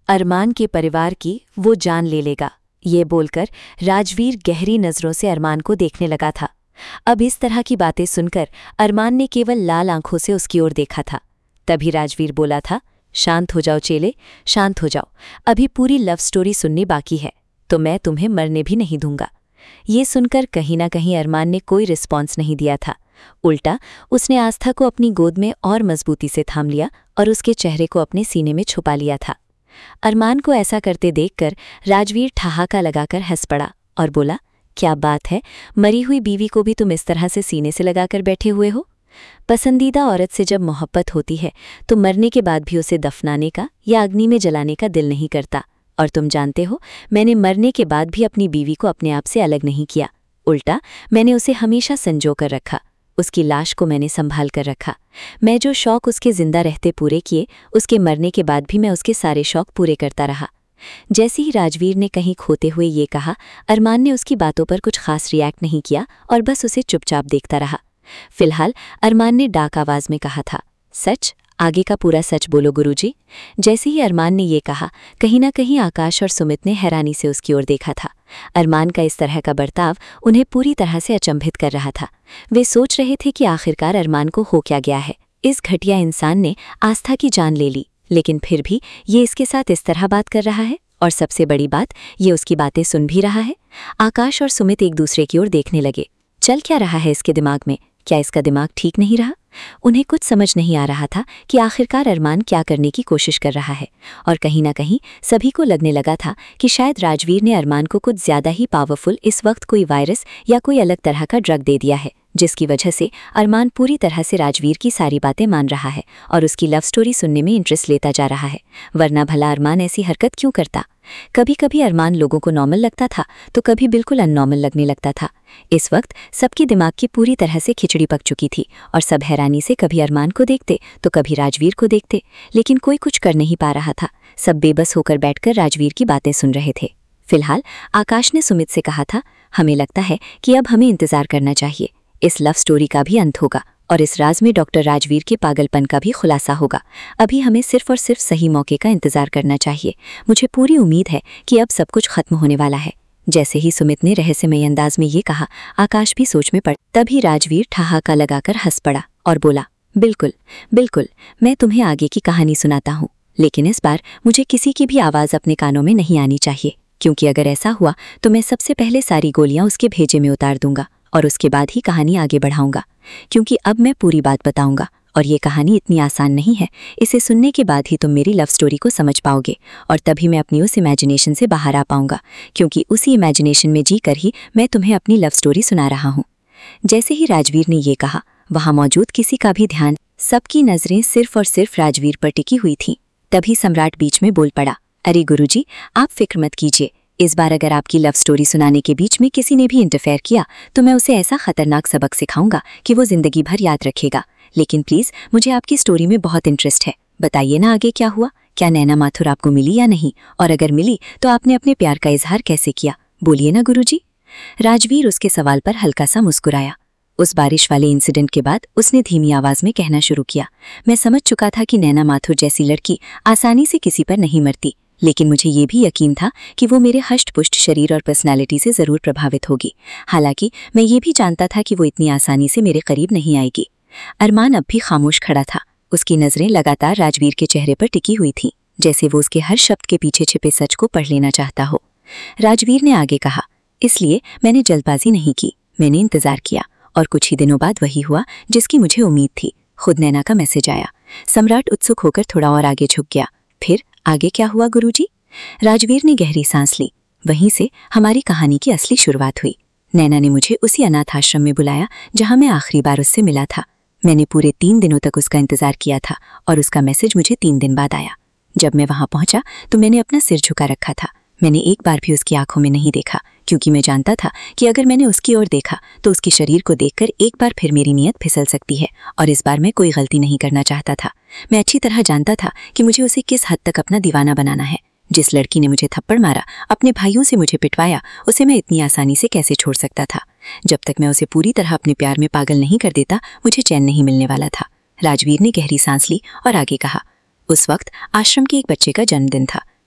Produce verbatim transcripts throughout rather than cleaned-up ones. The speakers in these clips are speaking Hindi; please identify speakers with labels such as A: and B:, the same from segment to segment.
A: अरमान के परिवार की वो जान ले लेगा। ये बोलकर राजवीर गहरी नज़रों से अरमान को देखने लगा था। अब इस तरह की बातें सुनकर अरमान ने केवल लाल आंखों से उसकी ओर देखा था। तभी राजवीर बोला था, शांत हो जाओ चेले, शांत हो जाओ, अभी पूरी लव स्टोरी सुननी बाकी है, तो मैं तुम्हें मरने भी नहीं दूंगा। ये सुनकर कहीं ना कहीं अरमान ने कोई रिस्पॉन्स नहीं दिया था। उल्टा उसने आस्था को अपनी गोद में और मजबूती से थाम लिया और उसके चेहरे को अपने सीने में छुपा लिया था। अरमान को ऐसा करते देखकर राजवीर ठहाका लगाकर हंस पड़ा और बोला, क्या बात है, मरी हुई बीवी को भी तुम इस तरह से सीने से लगाकर बैठे हुए हो? पसंदीदा औरत से जब मोहब्बत होती है तो मरने के बाद भी उसे दफनाने का या अग्नि में जलाने का दिल नहीं करता। और तुम जानते हो, मैंने मरने के बाद भी अपनी बीवी को अपने आप से अलग नहीं किया। उल्टा मैंने उसे हमेशा संजो कर रखा, उसकी लाश को मैंने संभाल कर रखा। मैं जो शौक उसके जिंदा रहते पूरे किए, उसके मरने के बाद भी मैं उसके सारे शौक पूरे करता रहा। जैसे ही राजवीर ने कहीं खोते हुए ये कहा, अरमान ने उसकी बातों पर कुछ खास रिएक्ट नहीं किया और बस उसे चुपचाप देखता रहा। फिलहाल अरमान ने डाक आवाज में कहा था, सच, आगे का पूरा सच बोलो गुरुजी। जैसे ही अरमान ने ये कहा, कहीं ना कहीं आकाश और सुमित ने हैरानी से उसकी ओर देखा था। अरमान का इस तरह का बर्ताव उन्हें पूरी तरह से अचंभित कर रहा था। वे सोच रहे थे कि आखिरकार अरमान को हो क्या गया है। इस घटिया इंसान ने आस्था की जान ले ली, लेकिन फिर भी ये इसके साथ इस तरह बात कर रहा है, और सबसे बड़ी बात, ये उसकी बातें सुन भी रहा है। आकाश और सुमित एक दूसरे की ओर देखने लगे। चल क्या रहा है इसके दिमाग में? क्या इसका दिमाग ठीक नहीं रहा? उन्हें कुछ समझ नहीं आ रहा था कि आखिरकार अरमान क्या करने की कोशिश कर रहा है। और कहीं ना कहीं सभी को लगने लगा था कि शायद राजवीर ने अरमान को कुछ ज्यादा ही पावरफुल इस वक्त कोई वायरस या कोई अलग तरह का ड्रग दे दिया है, जिसकी वजह से अरमान पूरी तरह से राजवीर की सारी बातें मान रहा है और उसकी लव स्टोरी सुनने में इंटरेस्ट लेता जा रहा है। वरना भला अरमान ऐसी हरकत क्यों करता? कभी कभी अरमान लोगों को नॉर्मल लगता था तो कभी बिल्कुल अननॉर्मल लगने लगता था। इस वक्त सबकी दिमाग की पूरी तरह से खिचड़ी पक चुकी थी और सब हैरानी से कभी अरमान को देखते तो कभी राजवीर को देखते, लेकिन कोई कुछ कर नहीं पा रहा था। सब बेबस होकर बैठकर राजवीर की बातें सुन रहे थे। फिलहाल आकाश ने सुमित से कहा था, हमें लगता है कि अब हमें इंतजार करना चाहिए। इस लव स्टोरी का भी अंत होगा और इस राज में डॉक्टर राजवीर के पागलपन का भी खुलासा होगा। अभी हमें सिर्फ और सिर्फ सही मौके का इंतजार करना चाहिए। मुझे पूरी उम्मीद है कि अब सब कुछ खत्म होने वाला है। जैसे ही सुमित ने रहस्यमय अंदाज में ये कहा, आकाश भी सोच में पड़। तभी राजवीर ठहाका लगाकर हंस पड़ा और बोला, बिल्कुल बिल्कुल, मैं तुम्हें आगे की कहानी सुनाता हूँ, लेकिन इस बार मुझे किसी की भी आवाज़ अपने कानों में नहीं आनी चाहिए, क्योंकि अगर ऐसा हुआ तो मैं सबसे पहले सारी गोलियां उसके भेजे में उतार दूंगा और उसके बाद ही कहानी आगे बढ़ाऊंगा। क्योंकि अब मैं पूरी बात बताऊंगा और ये कहानी इतनी आसान नहीं है। इसे सुनने के बाद ही तुम मेरी लव स्टोरी को समझ पाओगे और तभी मैं अपनी उस इमेजिनेशन से बाहर आ पाऊंगा, क्योंकि उसी इमेजिनेशन में जी कर ही मैं तुम्हें अपनी लव स्टोरी सुना रहा हूँ। जैसे ही राजवीर ने ये कहा, वहाँ मौजूद किसी का भी ध्यान, सबकी नजरें सिर्फ और सिर्फ राजवीर पर टिकी हुई थीं। तभी सम्राट बीच में बोल पड़ा, अरे गुरुजी, आप फिक्र मत कीजिए। इस बार अगर आपकी लव स्टोरी सुनाने के बीच में किसी ने भी इंटरफेयर किया तो मैं उसे ऐसा खतरनाक सबक सिखाऊंगा कि वो जिंदगी भर याद रखेगा। लेकिन प्लीज, मुझे आपकी स्टोरी में बहुत इंटरेस्ट है। बताइए ना आगे क्या हुआ? क्या नैना माथुर आपको मिली या नहीं? और अगर मिली तो आपने अपने प्यार का इजहार कैसे किया? बोलिए ना गुरुजी। राजवीर उसके सवाल पर हल्का सा मुस्कुराया। उस बारिश वाले इंसिडेंट के बाद उसने धीमी आवाज में कहना शुरू किया, मैं समझ चुका था कि नैना माथुर जैसी लड़की आसानी से किसी पर नहीं मरती, लेकिन मुझे ये भी यकीन था कि वो मेरे हष्ट-पुष्ट शरीर और पर्सनालिटी से ज़रूर प्रभावित होगी। हालांकि मैं ये भी जानता था कि वो इतनी आसानी से मेरे करीब नहीं आएगी। अरमान अब भी खामोश खड़ा था। उसकी नज़रें लगातार राजवीर के चेहरे पर टिकी हुई थीं, जैसे वो उसके हर शब्द के पीछे छिपे सच को पढ़ लेना चाहता हो। राजवीर ने आगे कहा, इसलिए मैंने जल्दबाजी नहीं की, मैंने इंतज़ार किया और कुछ ही दिनों बाद वही हुआ जिसकी मुझे उम्मीद थी। खुद नैना का मैसेज आया। सम्राट उत्सुक होकर थोड़ा और आगे झुक गया। फिर आगे क्या हुआ गुरुजी? राजवीर ने गहरी सांस ली। वहीं से हमारी कहानी की असली शुरुआत हुई। नैना ने मुझे उसी अनाथ आश्रम में बुलाया जहां मैं आखिरी बार उससे मिला था। मैंने पूरे तीन दिनों तक उसका इंतजार किया था और उसका मैसेज मुझे तीन दिन बाद आया। जब मैं वहां पहुंचा तो मैंने अपना सिर झुका रखा था। मैंने एक बार भी उसकी आंखों में नहीं देखा, क्योंकि मैं जानता था कि अगर मैंने उसकी ओर देखा तो उसके शरीर को देखकर एक बार फिर मेरी नीयत फिसल सकती है, और इस बार मैं कोई गलती नहीं करना चाहता था। मैं अच्छी तरह जानता था कि मुझे उसे किस हद तक अपना दीवाना बनाना है। जिस लड़की ने मुझे थप्पड़ मारा, अपने भाइयों से मुझे पिटवाया, उसे मैं इतनी आसानी से कैसे छोड़ सकता था? जब तक मैं उसे पूरी तरह अपने प्यार में पागल नहीं कर देता, मुझे चैन नहीं मिलने वाला था। राजवीर ने गहरी सांस ली और आगे कहा, उस वक्त आश्रम के एक बच्चे का जन्मदिन था।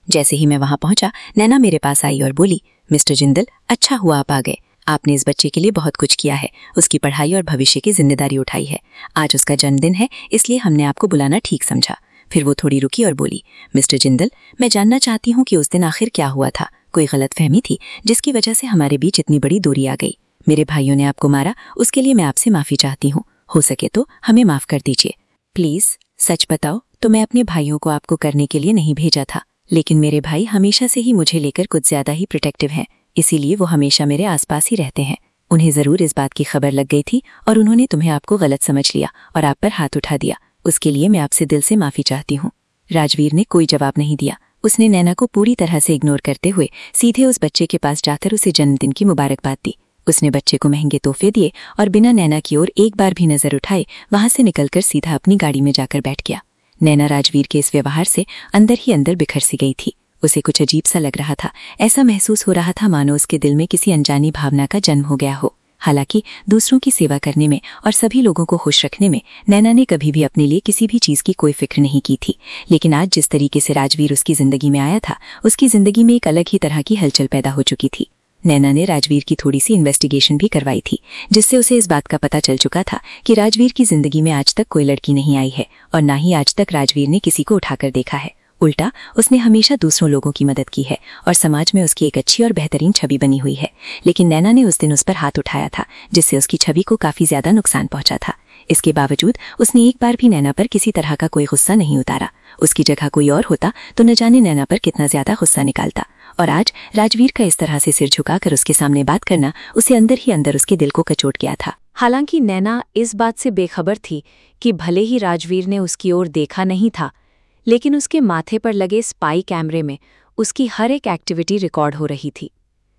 B: जैसे ही मैं वहां पहुंचा, नैना मेरे पास आई और बोली, मिस्टर जिंदल, अच्छा हुआ आप आ गए। आपने इस बच्चे के लिए बहुत कुछ किया है, उसकी पढ़ाई और भविष्य की जिम्मेदारी उठाई है। आज उसका जन्मदिन है, इसलिए हमने आपको बुलाना ठीक समझा। फिर वो थोड़ी रुकी और बोली, मिस्टर जिंदल, मैं जानना चाहती हूँ कि उस दिन आखिर क्या हुआ था। कोई गलतफहमी थी जिसकी वजह से हमारे बीच इतनी बड़ी दूरी आ गई। मेरे भाइयों ने आपको मारा, उसके लिए मैं आपसे माफी चाहती हूँ। हो सके तो हमें माफ कर दीजिए। प्लीज सच बताओ तो मैं अपने भाइयों को आपको करने के लिए नहीं भेजा था, लेकिन मेरे भाई हमेशा से ही मुझे लेकर कुछ ज्यादा ही प्रोटेक्टिव हैं, इसीलिए वो हमेशा मेरे आसपास ही रहते हैं। उन्हें जरूर इस बात की खबर लग गई थी और उन्होंने तुम्हें आपको गलत समझ लिया और आप पर हाथ उठा दिया। उसके लिए मैं आपसे दिल से माफी चाहती हूँ। राजवीर ने कोई जवाब नहीं दिया। उसने नैना को पूरी तरह से इग्नोर करते हुए सीधे उस बच्चे के पास जाकर उसे जन्मदिन की मुबारकबाद दी। उसने बच्चे को महंगे तोहफे दिए और बिना नैना की ओर एक बार भी नजर उठाए वहां से निकलकर सीधा अपनी गाड़ी में जाकर बैठ गया। नैना राजवीर के इस व्यवहार से अंदर ही अंदर बिखर सी गई थी। उसे कुछ अजीब सा लग रहा था। ऐसा महसूस हो रहा था मानो उसके दिल में किसी अनजानी भावना का जन्म हो गया हो। हालांकि दूसरों की सेवा करने में और सभी लोगों को खुश रखने में नैना ने कभी भी अपने लिए किसी भी चीज की कोई फिक्र नहीं की थी, लेकिन आज जिस तरीके से राजवीर उसकी जिंदगी में आया था, उसकी जिंदगी में एक अलग ही तरह की हलचल पैदा हो चुकी थी। नैना ने राजवीर की थोड़ी सी इन्वेस्टिगेशन भी करवाई थी, जिससे उसे इस बात का पता चल चुका था कि राजवीर की जिंदगी में आज तक कोई लड़की नहीं आई है और ना ही आज तक राजवीर ने किसी को उठाकर देखा है। उल्टा उसने हमेशा दूसरों लोगों की मदद की है और समाज में उसकी एक अच्छी और बेहतरीन छवि बनी हुई है। लेकिन नैना ने उस दिन उस पर हाथ उठाया था, जिससे उसकी छवि को काफी ज्यादा नुकसान पहुंचा था। इसके बावजूद उसने एक बार भी नैना पर किसी तरह का कोई गुस्सा नहीं उतारा। उसकी जगह कोई और होता तो न जाने नैना पर कितना ज्यादा गुस्सा निकालता। और आज राजवीर का इस तरह से सिर झुकाकर उसके सामने बात करना उसे अंदर ही अंदर उसके दिल को कचोट गया था।
A: हालांकि नैना इस बात से बेखबर थी कि भले ही राजवीर ने उसकी ओर देखा नहीं था, लेकिन उसके माथे पर लगे स्पाई कैमरे में उसकी हर एक एक्टिविटी रिकॉर्ड हो रही थी।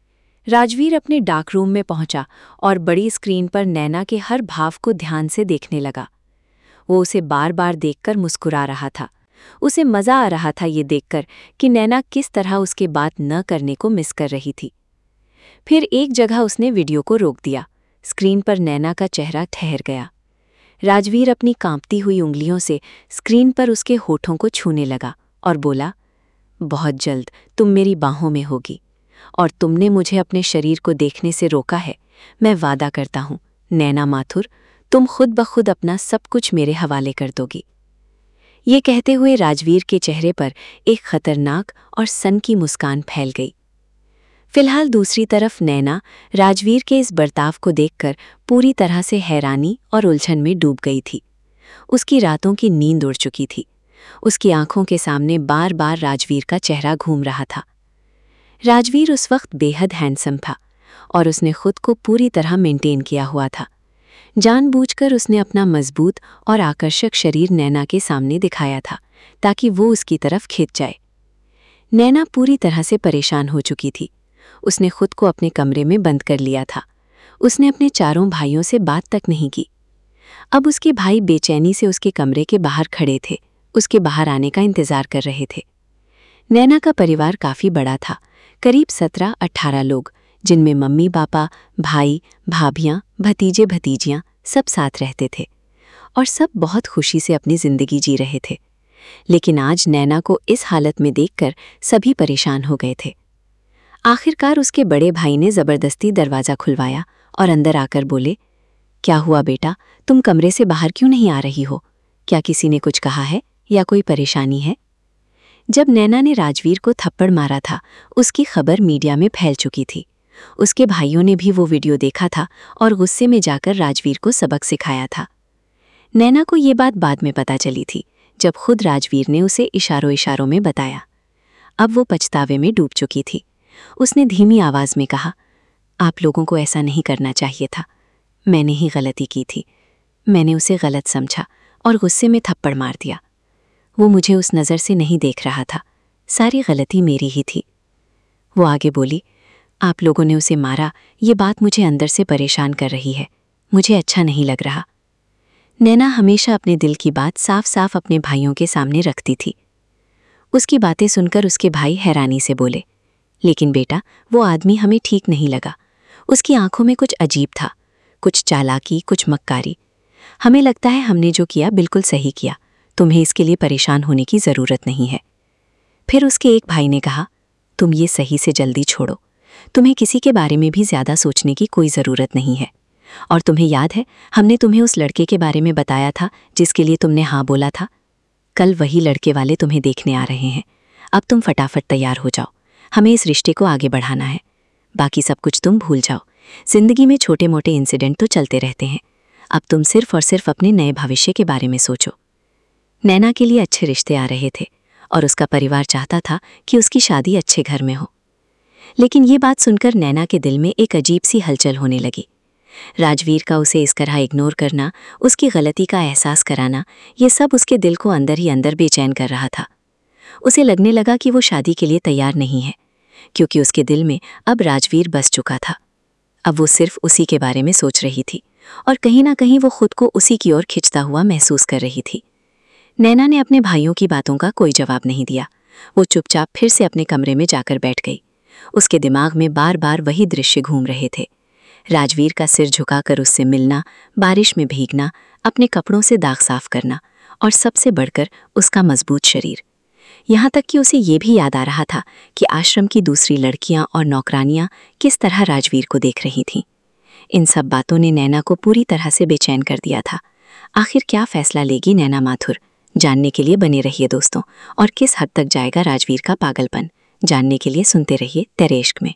A: राजवीर अपने डार्क रूम में पहुंचा और बड़ी स्क्रीन पर नैना के हर भाव को ध्यान से देखने लगा। वो उसे बार बार देखकर मुस्कुरा रहा था। उसे मजा आ रहा था ये देखकर कि नैना किस तरह उसके बात न करने को मिस कर रही थी। फिर एक जगह उसने वीडियो को रोक दिया। स्क्रीन पर नैना का चेहरा ठहर गया। राजवीर अपनी कांपती हुई उंगलियों से स्क्रीन पर उसके होठों को छूने लगा और बोला, बहुत जल्द तुम मेरी बाहों में होगी और तुमने मुझे अपने शरीर को देखने से रोका है। मैं वादा करता हूँ नैना माथुर, तुम खुद ब खुद अपना सब कुछ मेरे हवाले कर दोगी। ये कहते हुए राजवीर के चेहरे पर एक खतरनाक और सन की मुस्कान फैल गई। फिलहाल दूसरी तरफ नैना राजवीर के इस बर्ताव को देखकर पूरी तरह से हैरानी और उलझन में डूब गई थी। उसकी रातों की नींद उड़ चुकी थी। उसकी आंखों के सामने बार बार राजवीर का चेहरा घूम रहा था। राजवीर उस वक्त बेहद हैंडसम था और उसने खुद को पूरी तरह मेंटेन किया हुआ था। जानबूझकर उसने अपना मजबूत और आकर्षक शरीर नैना के सामने दिखाया था ताकि वो उसकी तरफ खिंच जाए। नैना पूरी तरह से परेशान हो चुकी थी। उसने खुद को अपने कमरे में बंद कर लिया था। उसने अपने चारों भाइयों से बात तक नहीं की। अब उसके भाई बेचैनी से उसके कमरे के बाहर खड़े थे, उसके बाहर आने का इंतजार कर रहे थे। नैना का परिवार काफी बड़ा था, करीब सत्रह अट्ठारह लोग, जिनमें मम्मी पापा, भाई भाभियां, भतीजे भतीजियां सब साथ रहते थे और सब बहुत खुशी से अपनी जिंदगी जी रहे थे। लेकिन आज नैना को इस हालत में देखकर सभी परेशान हो गए थे। आखिरकार उसके बड़े भाई ने जबरदस्ती दरवाज़ा खुलवाया और अंदर आकर बोले, क्या हुआ बेटा, तुम कमरे से बाहर क्यों नहीं आ रही हो? क्या किसी ने कुछ कहा है या कोई परेशानी है? जब नैना ने राजवीर को थप्पड़ मारा था, उसकी खबर मीडिया में फैल चुकी थी। उसके भाइयों ने भी वो वीडियो देखा था और गुस्से में जाकर राजवीर को सबक सिखाया था। नैना को ये बात बाद में पता चली थी, जब खुद राजवीर ने उसे इशारों इशारों में बताया। अब वो पछतावे में डूब चुकी थी। उसने धीमी आवाज में कहा, आप लोगों को ऐसा नहीं करना चाहिए था। मैंने ही गलती की थी। मैंने उसे गलत समझा और गुस्से में थप्पड़ मार दिया। वो मुझे उस नज़र से नहीं देख रहा था। सारी गलती मेरी ही थी। वो आगे बोली, आप लोगों ने उसे मारा, ये बात मुझे अंदर से परेशान कर रही है। मुझे अच्छा नहीं लग रहा। नैना हमेशा अपने दिल की बात साफ साफ अपने भाइयों के सामने रखती थी। उसकी बातें सुनकर उसके भाई हैरानी से बोले, लेकिन बेटा, वो आदमी हमें ठीक नहीं लगा। उसकी आंखों में कुछ अजीब था, कुछ चालाकी, कुछ मक्कारी। हमें लगता है हमने जो किया बिल्कुल सही किया। तुम्हें इसके लिए परेशान होने की ज़रूरत नहीं है।
B: फिर उसके एक भाई ने कहा, तुम ये सही से जल्दी छोड़ो, तुम्हें किसी के बारे में भी ज्यादा सोचने की कोई ज़रूरत नहीं है। और तुम्हें याद है, हमने तुम्हें उस लड़के के बारे में बताया था जिसके लिए तुमने हाँ बोला था। कल वही लड़के वाले तुम्हें देखने आ रहे हैं। अब तुम फटाफट तैयार हो जाओ, हमें इस रिश्ते को आगे बढ़ाना है। बाकी सब कुछ तुम भूल जाओ, जिंदगी में छोटे मोटे इंसिडेंट तो चलते रहते हैं। अब तुम सिर्फ और सिर्फ अपने नए भविष्य के बारे में सोचो। नैना के लिए अच्छे रिश्ते आ रहे थे और उसका परिवार चाहता था कि उसकी शादी अच्छे घर में हो। लेकिन ये बात सुनकर नैना के दिल में एक अजीब सी हलचल होने लगी। राजवीर का उसे इस तरह इग्नोर करना, उसकी गलती का एहसास कराना, ये सब उसके दिल को अंदर ही अंदर बेचैन कर रहा था। उसे लगने लगा कि वो शादी के लिए तैयार नहीं है, क्योंकि उसके दिल में अब राजवीर बस चुका था। अब वो सिर्फ उसी के बारे में सोच रही थी और कहीं ना कहीं वो खुद को उसी की ओर खिंचता हुआ महसूस कर रही थी। नैना ने अपने भाइयों की बातों का कोई जवाब नहीं दिया। वो चुपचाप फिर से अपने कमरे में जाकर बैठ गई। उसके दिमाग में बार बार वही दृश्य घूम रहे थे। राजवीर का सिर झुकाकर उससे मिलना, बारिश में भीगना, अपने कपड़ों से दाग साफ करना और सबसे बढ़कर उसका मजबूत शरीर। यहाँ तक कि उसे ये भी याद आ रहा था कि आश्रम की दूसरी लड़कियां और नौकरानियां किस तरह राजवीर को देख रही थीं। इन सब बातों ने नैना को पूरी तरह से बेचैन कर दिया था। आखिर क्या फैसला लेगी नैना माथुर, जानने के लिए बने रहिए दोस्तों। और किस हद तक जाएगा राजवीर का पागलपन, जानने के लिए सुनते रहिए तेरे इश्क में।